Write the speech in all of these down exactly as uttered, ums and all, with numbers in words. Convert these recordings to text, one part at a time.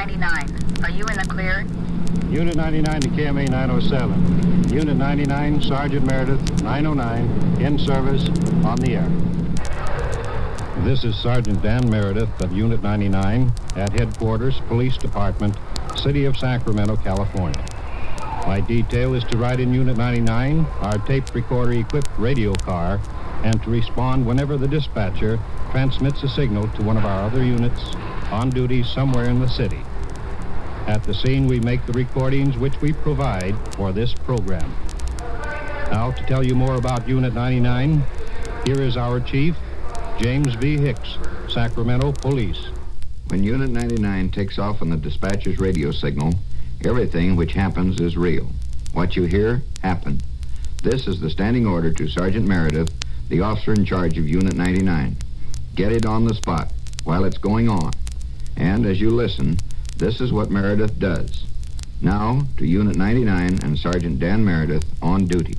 ninety-nine. Are you in the clear? Unit ninety-nine to K M A nine oh seven. Unit ninety-nine, Sergeant Meredith, nine oh nine, in service, on the air. This is Sergeant Dan Meredith at Unit ninety-nine at Headquarters, Police Department, City of Sacramento, California. My detail is to ride in Unit ninety-nine, our tape recorder-equipped radio car, and to respond whenever the dispatcher transmits a signal to one of our other units on duty somewhere in the city. At the scene, we make the recordings which we provide for this program. Now, to tell you more about Unit ninety-nine, here is our chief, James V. Hicks, Sacramento Police. When Unit ninety-nine takes off on the dispatcher's radio signal, everything which happens is real. What you hear, happened. This is the standing order to Sergeant Meredith, the officer in charge of Unit ninety-nine. Get it on the spot while it's going on. And as you listen, this is what Meredith does. Now to Unit ninety-nine and Sergeant Dan Meredith on duty.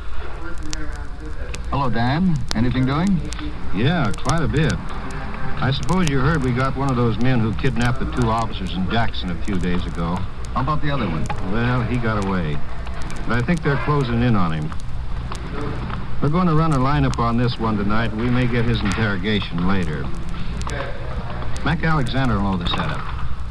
Hello, Dan. Anything doing? Yeah, quite a bit. I suppose you heard we got one of those men who kidnapped the two officers in Jackson a few days ago. How about the other one? Well, he got away. But I think they're closing in on him. We're going to run a lineup on this one tonight, and we may get his interrogation later. Mac Alexander will know the setup.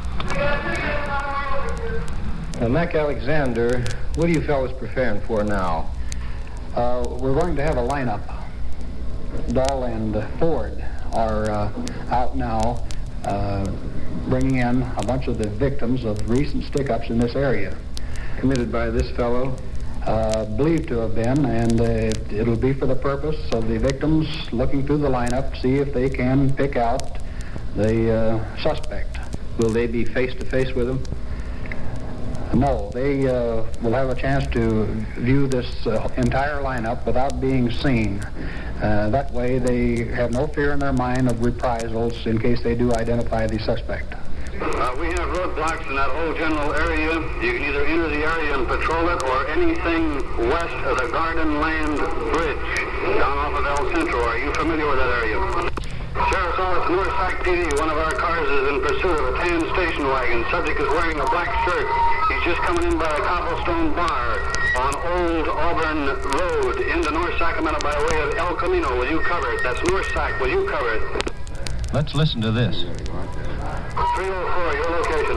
Uh, Mac Alexander, what are you fellows preparing for now? Uh, we're going to have a lineup. Dahl and uh, Ford are uh, out now uh, bringing in a bunch of the victims of recent stick-ups in this area. Committed by this fellow? Uh, believed to have been, and uh, it'll be for the purpose of the victims looking through the lineup to see if they can pick out the uh, suspect. Will they be face-to-face with him? No, they uh, will have a chance to view this uh, entire lineup without being seen. Uh, that way they have no fear in their mind of reprisals in case they do identify the suspect. Uh, we have roadblocks in that whole general area. You can either enter the area and patrol it, or anything west of the Garden Land Bridge down off of El Centro. Are you familiar with that area? Sheriff's Office, North Sac P D. One of our cars is in pursuit of a tan station wagon. Subject is wearing a black shirt. He's just coming in by a cobblestone bar on Old Auburn Road into North Sacramento by way of El Camino. Will you cover it? That's North Sac. Will you cover it? Let's listen to this. three oh four, your location.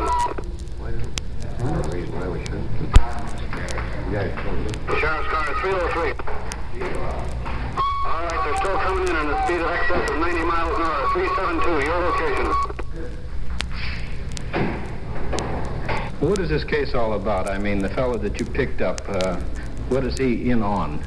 The sheriff's car is three oh three. All right, they're still coming in at a speed of excess of ninety miles an hour. three seventy-two, your location. What is this case all about? I mean, the fellow that you picked up, uh, what is he in on?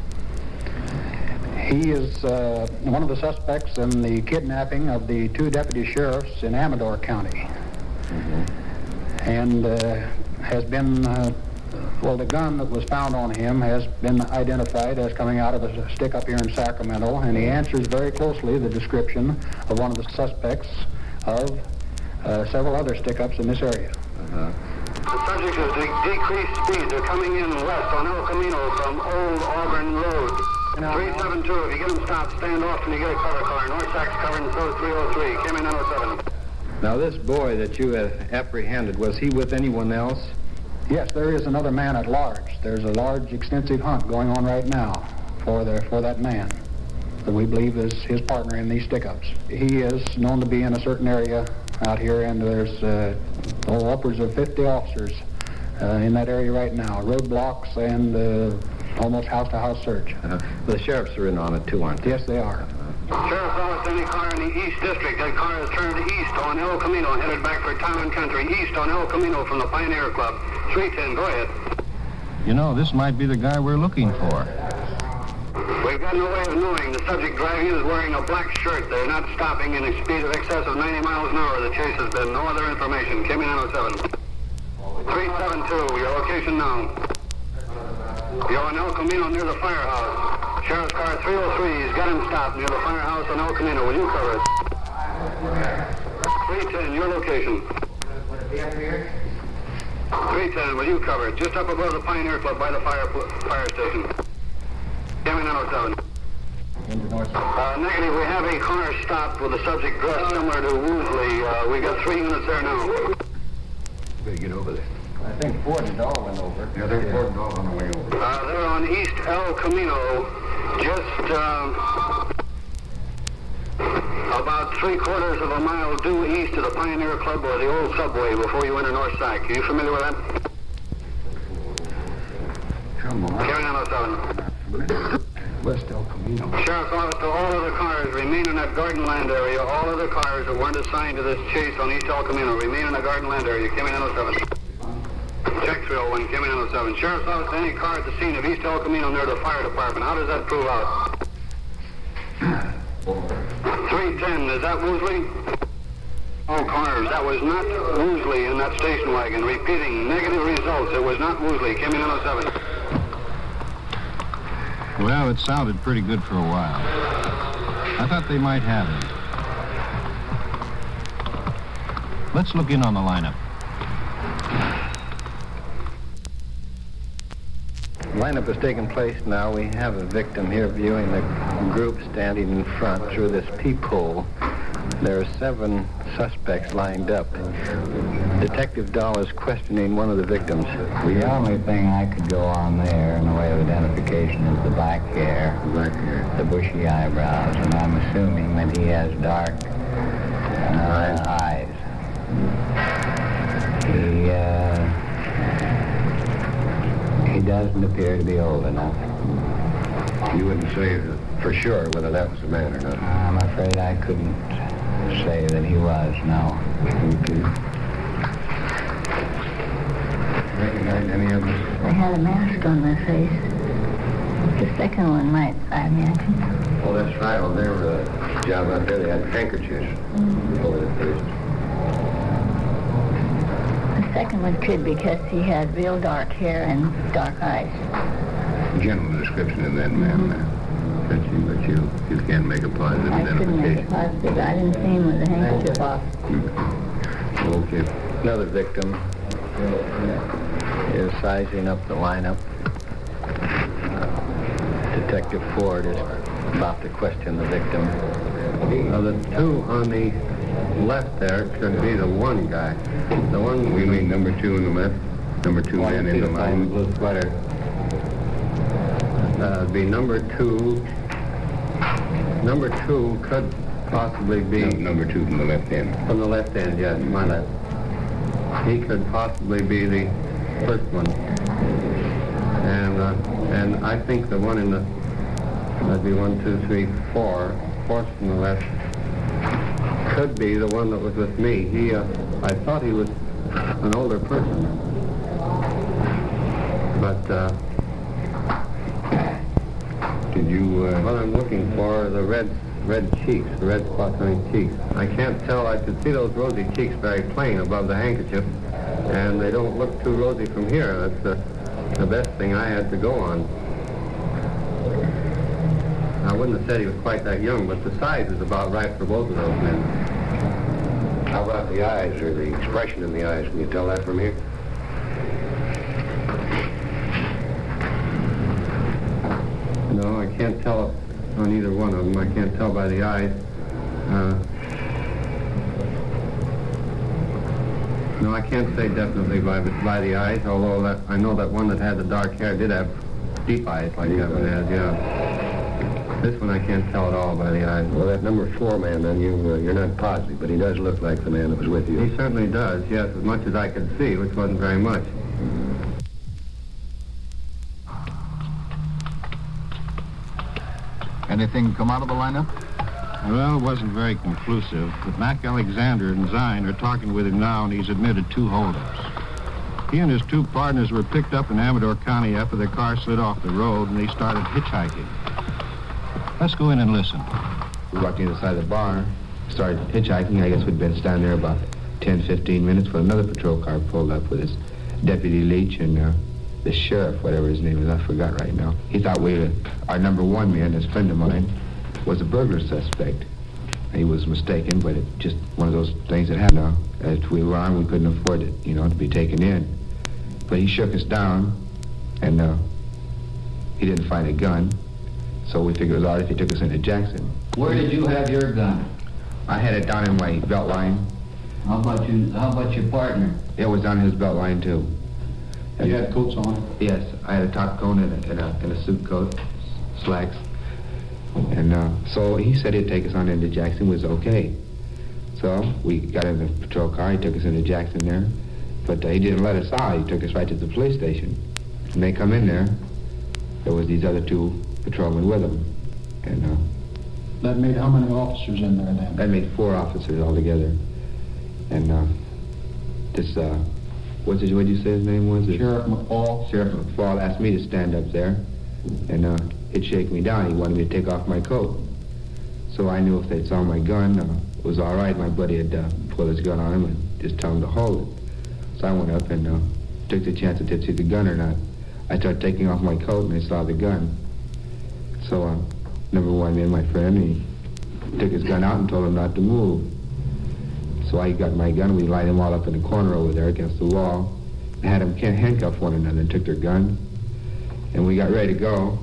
He is uh, one of the suspects in the kidnapping of the two deputy sheriffs in Amador County. Mm-hmm. And uh, has been, uh, well, the gun that was found on him has been identified as coming out of a stick-up here in Sacramento, and he answers very closely the description of one of the suspects of uh, several other stick-ups in this area. Uh-huh. The subject is de- decreased speed. They're coming in west on El Camino from Old Auburn Road. three seven two, if you get them stopped, stand off and you get a cover car. North Sac's covering, so three oh three. Came in nine oh seven. Now, this boy that you have apprehended, was he with anyone else? Yes, there is another man at large. There's a large, extensive hunt going on right now for the, for that man that we believe is his partner in these stick-ups. He is known to be in a certain area out here, and there's uh, oh, upwards of fifty officers uh, in that area right now. Roadblocks and uh, almost house-to-house search. Uh-huh. The sheriffs are in on it, too, aren't they? Yes, they are. Sheriff's Office, any car in the East District. That car is turned east on El Camino, headed back for Town and Country. East on El Camino from the Pioneer Club. three ten, go ahead. You know, this might be the guy we're looking for. We've got no way of knowing. The subject driving is wearing a black shirt. They're not stopping in a speed of excess of ninety miles an hour. The chase has been. No other information. Came in nine oh seven. three seven two, your location now. You're on El Camino near the firehouse. Sheriff's car three oh three, he's got him stopped near the firehouse on El Camino. Will you cover it? three ten, your location. three ten, will you cover it? Just up above the Pioneer Club by the fire fire station. Came in nine oh seven. Uh, negative, we have a car stopped with the subject dressed similar to Woosley. Uh, we got three units there now. better get over there. I think Ford and Dahl went over. Yeah, they're Ford and Dahl on the way over. Uh, they're on East El Camino, just um, about three quarters of a mile due east of the Pioneer Club or the old subway before you enter North Sac. Are you familiar with that? Come on. Carry on, oh seven. West El Camino. Sheriff's Office, to all other cars remain in that Garden Land area. All other cars that weren't assigned to this chase on East El Camino remain in the Garden Land area. Came in oh seven. Check three oh one, came in oh seven. Sheriff's Office, any car at the scene of East El Camino near the fire department. How does that prove out? three ten, is that Woosley? All cars, that was not Woosley in that station wagon. Repeating, negative results. It was not Woosley. Came in oh seven. Well, it sounded pretty good for a while. I thought they might have him. Let's look in on the lineup. Lineup has taken place now. We have a victim here viewing the group standing in front through this peephole. There are seven suspects lined up. Detective Dahl is questioning one of the victims. The only thing I could go on there in the way of identification is the black hair, Black hair. the bushy eyebrows, and I'm assuming that he has dark uh, eyes. He, uh, he doesn't appear to be old enough. You wouldn't say for sure whether that was the man or not. I'm afraid I couldn't say that he was, no. Okay. Recognize any of them? They had a mask on their face. The second one might, I imagine. Oh, that's right. On their uh, job out there, they had handkerchiefs Mm-hmm. over their face. The second one could because he had real dark hair and dark eyes. General description of that man, uh, but you, but you, you can't make a positive I couldn't make it identification. positive. I didn't see him with a handkerchief off. Okay. Another victim is sizing up the lineup. Detective Ford is about to question the victim. Now, the two on the left there could be the one guy. The one We mean number two in the left, number two man in the line. blue sweater. Uh, be number two. Number two could possibly be No, number two from the left end. from the left end. Yes, my left. He could possibly be the first one. And uh, and I think the one in the that'd be one, two, three, four. Fourth from the left could be the one that was with me. He, uh, I thought he was an older person, but uh, Did you, uh... what I'm looking for are the red, red cheeks, the red spots on his cheeks. I can't tell. I could see those rosy cheeks very plain above the handkerchief, and they don't look too rosy from here. That's the, the best thing I had to go on. I wouldn't have said he was quite that young, but the size is about right for both of those men. How about the eyes, or the expression in the eyes? Can you tell that from here? No, I can't tell on either one of them. I can't tell by the eyes. Uh, no, I can't say definitely by by the eyes, although that, I know that one that had the dark hair did have deep eyes like that one has, yeah. This one I can't tell at all by the eyes. Well, that number four man, then, you, uh, you're not positive, but he does look like the man that was with you. He certainly does, yes, as much as I could see, which wasn't very much. Anything come out of the lineup? Well, it wasn't very conclusive, but Mac Alexander and Zine are talking with him now, and he's admitted two holdups. He and his two partners were picked up in Amador County after their car slid off the road, and they started hitchhiking. Let's go in and listen. We walked in the side of the bar, started hitchhiking. I guess we'd been standing there about ten, fifteen minutes when another patrol car pulled up with his Deputy Leach and uh, the sheriff, whatever his name is, I forgot right now. He thought we, uh, our number one man, this friend of mine, was a burglar suspect. He was mistaken, but it just one of those things that happened. Now, as we were armed, we couldn't afford it, you know, to be taken in. But he shook us down, and uh, he didn't find a gun. So we figured it was all right if he took us into Jackson. Where did you have your gun? I had it down in my belt line, How about you? How about your partner? It was on his belt line too. You had coats on? Yes, I had a top coat and a, and a, and a suit coat, slacks. And uh, so he said he'd take us on into Jackson. It was okay. So we got in the patrol car. He took us into Jackson there. But uh, he didn't let us out. He took us right to the police station. When they come in there, there was these other two patrolmen with them. And uh, that made how many officers in there then? That made four officers altogether. And uh, this, uh, what's his, what did you say his name was? Sheriff McFall. Sheriff McFall asked me to stand up there. And uh, he'd shake me down. He wanted me to take off my coat. So I knew if they saw my gun, uh, it was all right. My buddy had uh, pulled his gun on him and just told him to hold it. So I went up and uh, took the chance that they'd see the gun or not. I started taking off my coat and they saw the gun. So uh, number one, me and my friend, he took his gun out and told him not to move. So I got my gun. We lined them all up in the corner over there against the wall. I had them handcuff one another and took their guns. And we got ready to go.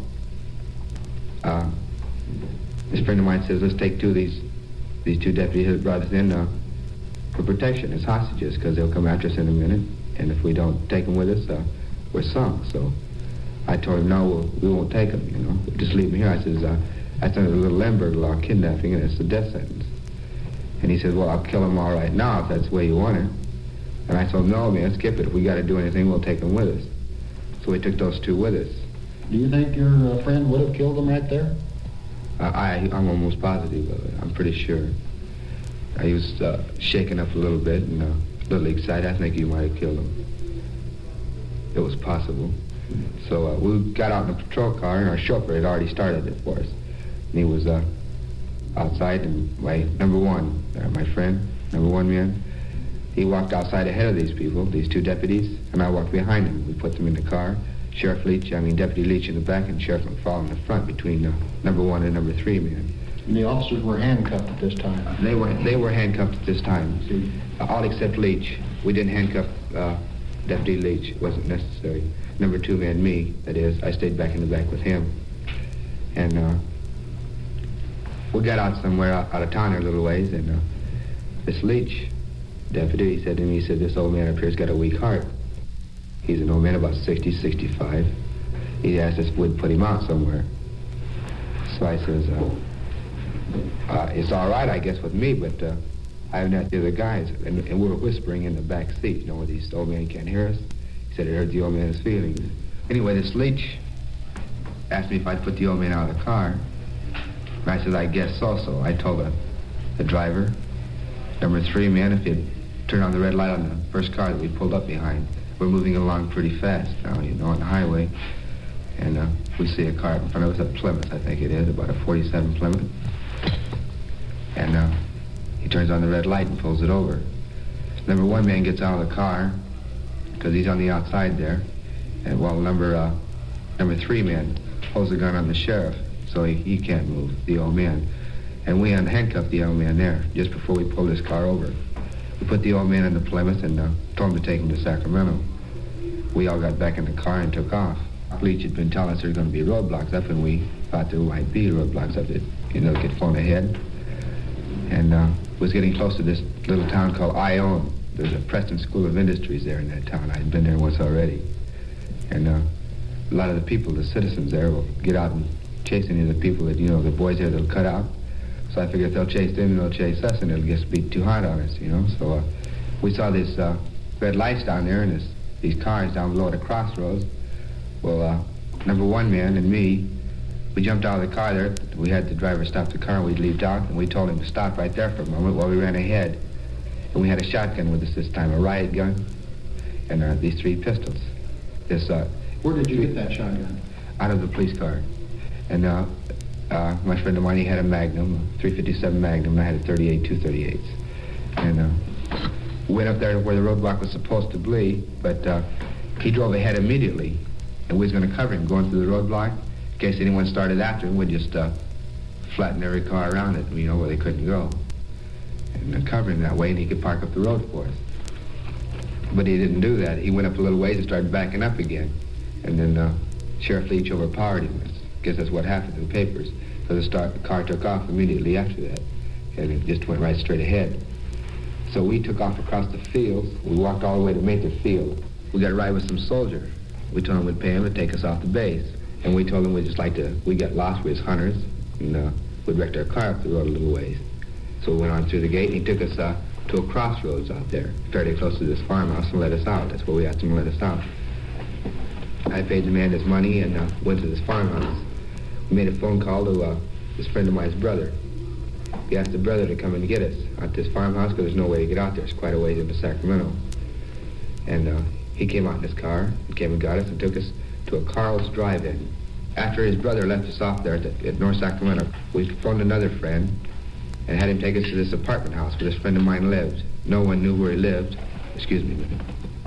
Uh, this friend of mine says, let's take two of these, these two deputies that brought us in uh, for protection as hostages, because they'll come after us in a minute. And if we don't take them with us, uh, we're sunk. So I told him, no, we'll, we won't take them, you know. We'll just leave them here. I says, uh, that's under the little Lemberg law, kidnapping, and it's a death sentence. And he says, well, I'll kill them all right now if that's the way you want it. And I told him, no, man, skip it. If we got to do anything, we'll take them with us. So we took those two with us. Do you think your uh, friend would have killed them right there? Uh, I, I'm almost positive of it. I'm pretty sure. He was uh, shaken up a little bit and uh, a little excited. I think he might have killed him. It was possible. So uh, we got out in the patrol car, and our chauffeur had already started it for us. And he was uh, outside, and my number one, uh, my friend, number one man, he walked outside ahead of these people, these two deputies, and I walked behind him. We put them in the car. Sheriff Leach, I mean Deputy Leach in the back, and Sheriff McFall in the front between uh, number one and number three men. And the officers were handcuffed at this time? They were they were handcuffed at this time. Uh, all except Leach. We didn't handcuff uh, Deputy Leach. It wasn't necessary. Number two man, me, that is, I stayed back in the back with him. And uh, we got out somewhere out, out of town there a little ways, and uh, this Leach deputy, he said to me, he said, this old man up here's got a weak heart. He's an old man, about sixty, sixty-five. He asked us if we'd put him out somewhere. So I says, uh, uh, it's all right, I guess, with me, but uh, I haven't asked the other guys. And, and we were whispering in the back seat, you know, where these old men can't hear us. He said it hurt the old man's feelings. Anyway, this Leach asked me if I'd put the old man out of the car. And I said, I guess so. So I told the, the driver, number three man, if he'd turn on the red light on the first car that we pulled up behind. We're moving along pretty fast now, you know, on the highway. And uh, we see a car in front of us, a Plymouth, I think it is, about a forty-seven Plymouth. And uh, he turns on the red light and pulls it over. Number one man gets out of the car, because he's on the outside there. And while number uh, number three man pulls the gun on the sheriff, so he, he can't move, the old man. And we handcuffed the old man there, just before we pulled his car over. We put the old man in the Plymouth and uh, told him to take him to Sacramento. We all got back in the car and took off. Leach had been telling us there were going to be roadblocks up, and we thought there might be roadblocks up that, you know, get flown ahead. And uh, was getting close to this little town called Ione. There's a Preston School of Industries there in that town. I had been there once already. And uh, a lot of the people, the citizens there, will get out and chase any of the people that, you know, the boys there that'll cut out. So I figured if they'll chase them, they'll chase us, and it'll just be too hard on us, you know. So uh, we saw this uh, red lights down there and this, these cars down below at the crossroads. Well, uh, number one man and me, we jumped out of the car there. We had the driver stop the car, and we'd leaped out, and we told him to stop right there for a moment while we ran ahead. And we had a shotgun with us this time, a riot gun, and uh, these three pistols. This. Uh, Where did you get that shotgun? Out of the police car. And uh, uh, my friend of mine, he had a Magnum, a three fifty-seven Magnum, and I had a thirty-eight two thirty-eights. And uh, went up there where the roadblock was supposed to be, but uh, he drove ahead immediately, and we was going to cover him going through the roadblock. In case anyone started after him, we'd just uh, flatten every car around it, you know, where they couldn't go. And uh, cover him that way, and he could park up the road for us. But he didn't do that. He went up a little ways and started backing up again. And then uh, Sheriff Leach overpowered him. I guess that's what happened in the papers. So the, start, the car took off immediately after that. And it just went right straight ahead. So we took off across the fields. We walked all the way to Maynard Field. We got a ride with some soldiers. We told them we'd pay him to take us off the base. And we told him we'd just like to, we got lost, we was hunters, and uh, we'd wrecked our car up the road a little ways. So we went on through the gate, and he took us uh, to a crossroads out there, fairly close to this farmhouse, and let us out. That's where we asked him to let us out. I paid the man his money and uh, went to this farmhouse. We made a phone call to uh, this friend of mine's brother. He asked the brother to come and get us out to this farmhouse because there's no way to get out there. It's quite a ways into Sacramento. And uh, he came out in his car and came and got us and took us to a Carl's Drive-In. After his brother left us off there at, the, at North Sacramento, we phoned another friend and had him take us to this apartment house where this friend of mine lived. No one knew where he lived. Excuse me a minute.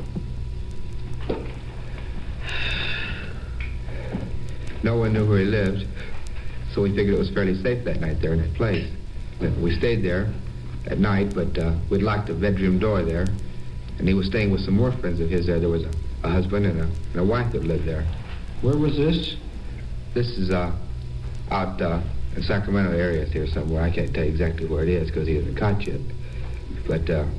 No one knew where he lived, so we figured it was fairly safe that night there in that place. We stayed there at night, but uh, we'd locked the bedroom door there, and he was staying with some more friends of his there. There was a, a husband and a, and a wife that lived there. Where was this? This is uh, out uh, in Sacramento area here somewhere. I can't tell you exactly where it is because he hasn't caught yet. But uh,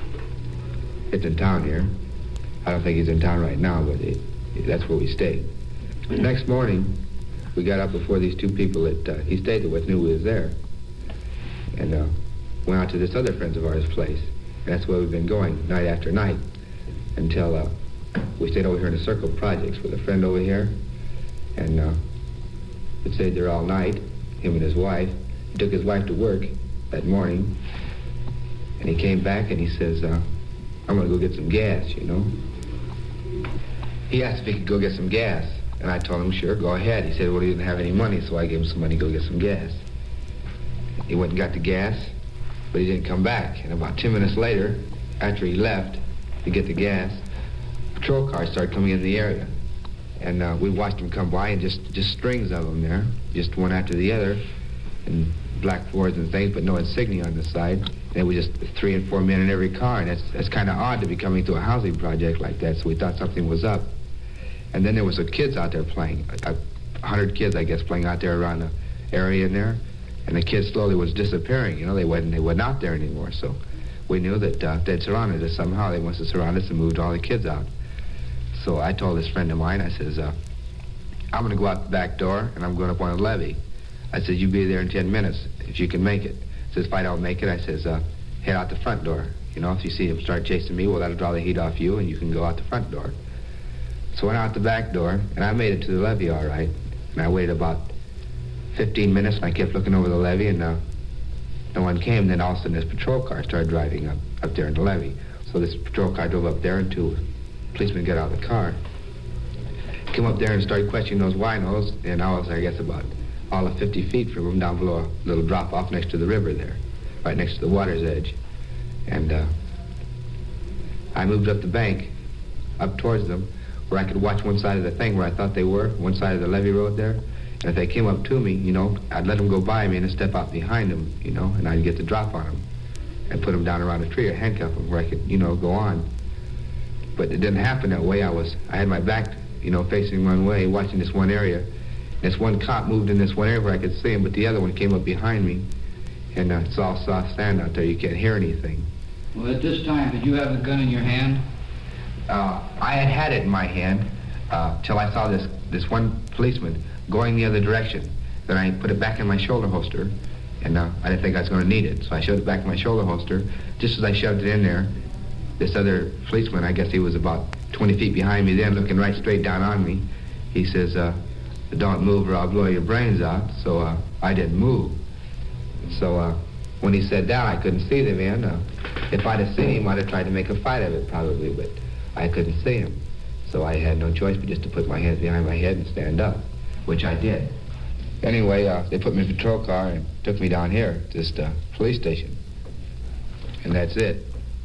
it's in town here. I don't think he's in town right now, but it, that's where we stayed. The next morning, we got up before these two people that uh, he stayed with knew we was there. And uh, went out to this other friends of ours' place. And that's where we've been going, night after night, until uh, we stayed over here in the Circle Projects with a friend over here. And uh, we stayed there all night, him and his wife. He took his wife to work that morning. And he came back and he says, uh, I'm going to go get some gas, you know. He asked if he could go get some gas. And I told him, sure, go ahead. He said, well, he didn't have any money, so I gave him some money to go get some gas. He went and got the gas, but he didn't come back. And about ten minutes later, after he left to get the gas, patrol cars started coming in the area. And uh, we watched them come by, and just, just strings of them there, just one after the other, and black Fords and things, but no insignia on the side. And it was just three and four men in every car, and that's, that's kind of odd to be coming to a housing project like that, so we thought something was up. And then there was some kids out there playing, a, a hundred kids, I guess, playing out there around the area in there. And the kids slowly was disappearing. You know, they wasn't, they wasn't out there anymore. So we knew that uh, they'd surrounded us somehow. They must have surrounded us and moved all the kids out. So I told this friend of mine, I says, uh, I'm going to go out the back door, and I'm going up on the levee. I said, you be there in ten minutes, if you can make it. I says, if I don't make it, I says, uh, head out the front door. You know, if you see him start chasing me, well, that'll draw the heat off you, and you can go out the front door. So I went out the back door, and I made it to the levee all right. And I waited about fifteen minutes, and I kept looking over the levee, and uh, no one came. Then all of a sudden, this patrol car started driving up, up there in the levee. So this patrol car drove up there, and two policemen got out of the car. Came up there and started questioning those winos, and I was, I guess, about all of fifty feet from them down below a little drop-off next to the river there, right next to the water's edge. And uh, I moved up the bank, up towards them, where I could watch one side of the thing where I thought they were, one side of the levee road there. And if they came up to me, you know, I'd let them go by me and step out behind them, you know, and I'd get the drop on them and put them down around a tree or handcuff them where I could, you know, go on. But it didn't happen that way. I was, I had my back, you know, facing one way, watching this one area. This one cop moved in this one area where I could see him, but the other one came up behind me. And uh, it's all soft sand out there. You can't hear anything. Well, at this time, did you have the gun in your hand? Uh, I had had it in my hand uh, till I saw this, this one policeman going the other direction. Then I put it back in my shoulder holster, and uh, I didn't think I was going to need it. So I shoved it back in my shoulder holster. Just as I shoved it in there, this other policeman, I guess he was about twenty feet behind me then, looking right straight down on me. He says, uh, don't move or I'll blow your brains out. So uh, I didn't move. So uh, when he said that, I couldn't see the man. Uh, if I'd have seen him, I'd have tried to make a fight of it probably, but I couldn't see him. So I had no choice but just to put my hands behind my head and stand up, which I did. Anyway, uh, they put me in a patrol car and took me down here to this uh, police station. And that's it.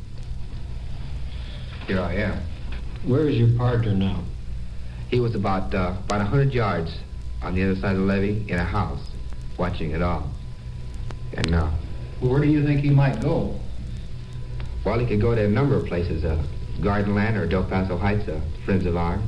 Here I am. Where is your partner now? He was about uh, about one hundred yards on the other side of the levee in a house, watching it all. And now... Uh, well, where do you think he might go? Well, he could go to a number of places. Uh, Gardenland or Del Paso Heights, uh, friends of ours.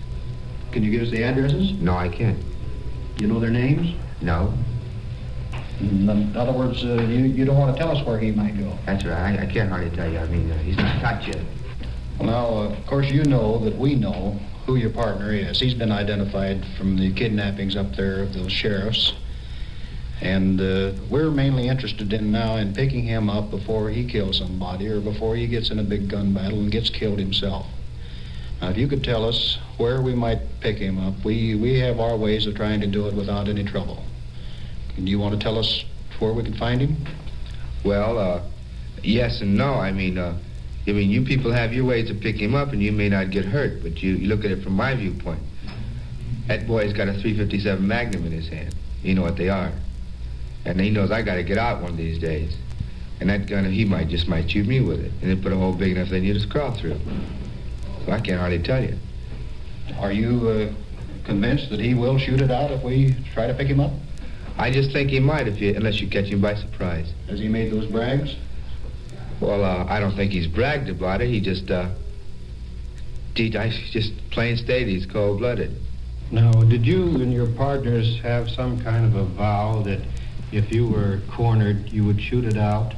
Can you give us the addresses? No, I can't. You know their names? No. In other words, uh, you, you don't want to tell us where he might go. That's right. I, I can't hardly tell you. I mean, uh, he's not caught yet. Well, now, uh, of course, you know that we know who your partner is. He's been identified from the kidnappings up there of those sheriffs. And uh, we're mainly interested in now in picking him up before he kills somebody or before he gets in a big gun battle and gets killed himself. Now, if you could tell us where we might pick him up, we, we have our ways of trying to do it without any trouble. Do you want to tell us where we can find him? Well, uh, yes and no. I mean, uh, I mean, you people have your ways of picking him up, and you may not get hurt, but you, you look at it from my viewpoint. That boy's got a three fifty-seven Magnum in his hand. You know what they are. And he knows I got to get out one of these days. And that gun, he might just might shoot me with it, and then put a hole big enough they need to crawl through. So I can't hardly tell you. Are you uh, convinced that he will shoot it out if we try to pick him up? I just think he might, if you, unless you catch him by surprise. Has he made those brags? Well, uh, I don't think he's bragged about it. He just, uh, he, I, just plain state he's cold-blooded. Now, did you and your partners have some kind of a vow that if you were cornered, you would shoot it out?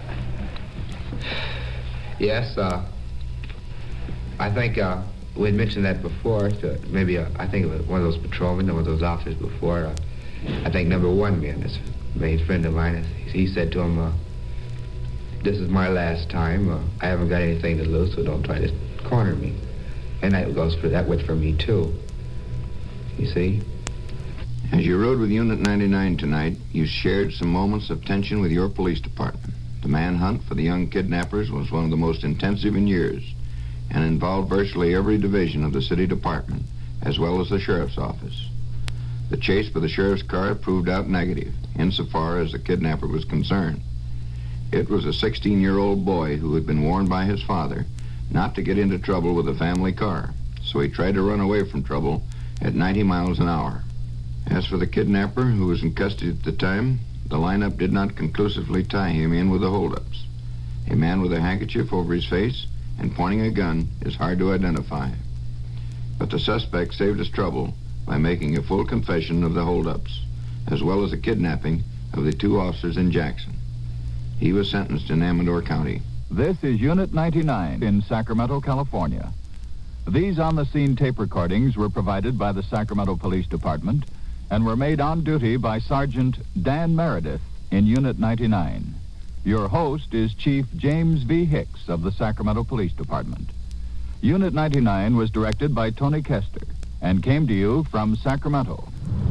Yes, uh, I think uh, we had mentioned that before. To maybe uh, I think it was one of those patrolmen, one of those officers before. Uh, I think number one man, this main friend of mine, he said to him, uh, "This is my last time. Uh, I haven't got anything to lose, so don't try to corner me." And that goes for that went for me too. You see. As you rode with Unit ninety-nine tonight, you shared some moments of tension with your police department. The manhunt for the young kidnappers was one of the most intensive in years and involved virtually every division of the city department, as well as the sheriff's office. The chase for the sheriff's car proved out negative, insofar as the kidnapper was concerned. It was a sixteen-year-old boy who had been warned by his father not to get into trouble with the family car, so he tried to run away from trouble at ninety miles an hour. As for the kidnapper, who was in custody at the time, the lineup did not conclusively tie him in with the holdups. A man with a handkerchief over his face and pointing a gun is hard to identify. But the suspect saved us trouble by making a full confession of the holdups, as well as the kidnapping of the two officers in Jackson. He was sentenced in Amador County. This is Unit ninety-nine in Sacramento, California. These on-the-scene tape recordings were provided by the Sacramento Police Department and were made on duty by Sergeant Dan Meredith in Unit ninety-nine. Your host is Chief James V. Hicks of the Sacramento Police Department. Unit ninety-nine was directed by Tony Kester and came to you from Sacramento.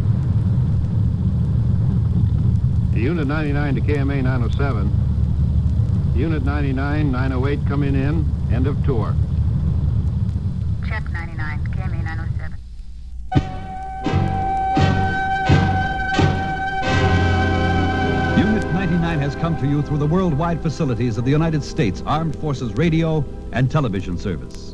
Unit ninety-nine to K M A nine oh seven. Unit ninety-nine, nine oh eight coming in. End of tour. Check ninety-nine, K M A nine oh seven. Unit ninety-nine has come to you through the worldwide facilities of the United States Armed Forces Radio and Television Service.